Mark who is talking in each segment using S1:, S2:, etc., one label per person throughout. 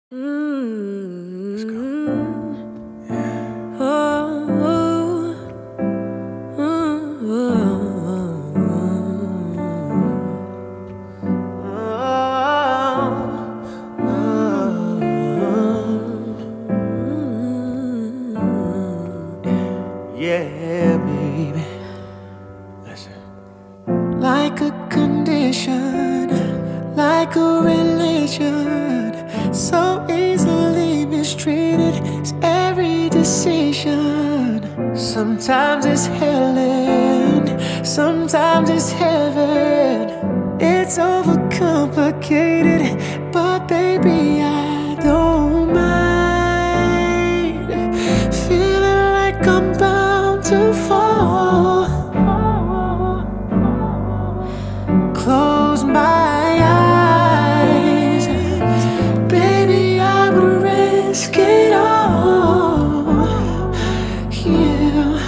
S1: Let's go. Yeah. Yeah, baby. Listen. Like a condition, like a religion, so easily mistreated. It's every decision. Sometimes it's hell and sometimes it's heaven. It's overcomplicated, but baby, I don't mind feeling like I'm bound to fall. Close my eyes, baby, I would risk it all. Yeah.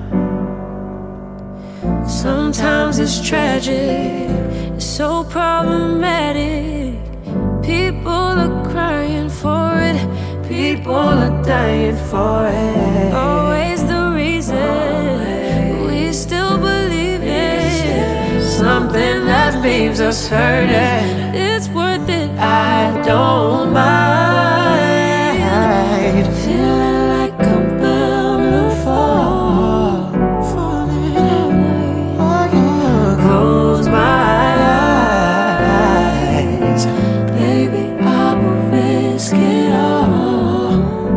S2: Sometimes it's tragic, it's so problematic. People are crying for it,
S1: People are dying for it.
S2: always the reason we still believe it.
S1: Something that leaves us hurting.
S2: It's worth it.
S1: I don't mind feeling like I'm bound to fall. Falling. Oh yeah. Close my eyes, baby, I will risk it all.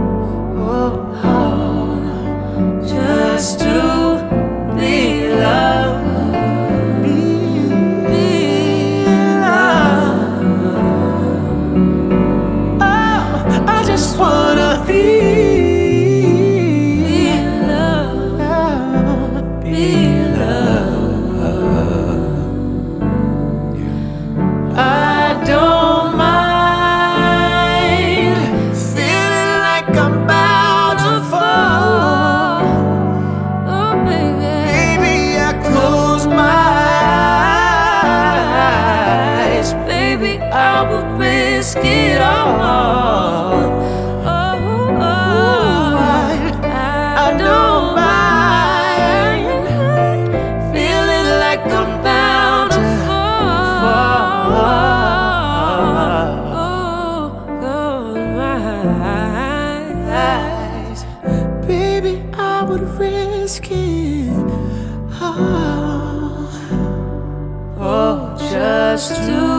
S1: Oh, just to be loved. I just wanna be loved, be loved. I don't mind feeling like I'm bound to fall.
S2: Oh, baby.
S1: Baby, I close my eyes.
S2: Baby, I will risk it all.
S1: I don't mind feeling like I'm bound to fall. Baby, I would risk it all. Oh, just to